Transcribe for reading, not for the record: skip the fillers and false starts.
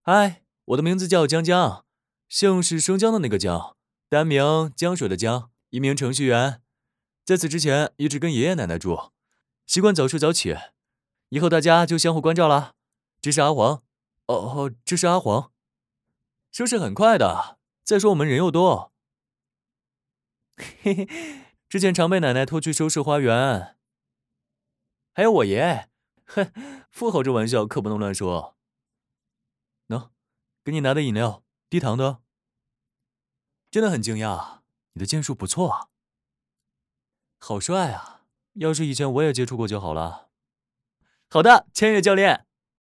嗨，我的名字叫江江，姓是生姜的那个姜，单名江水的江，一名程序员。在此之前一直跟爷爷奶奶住，习惯早睡早起。以后大家就相互关照啦。这是阿黄，这是阿黄，收拾很快的。再说我们人又多，嘿嘿，之前常被奶奶拖去收拾花园，还有我爷。哼，富豪这玩笑可不能乱说。喏，给你拿的饮料，低糖的。真的很惊讶，你的剑术不错啊，好帅啊！要是以前我也接触过就好了。好的，千叶教练。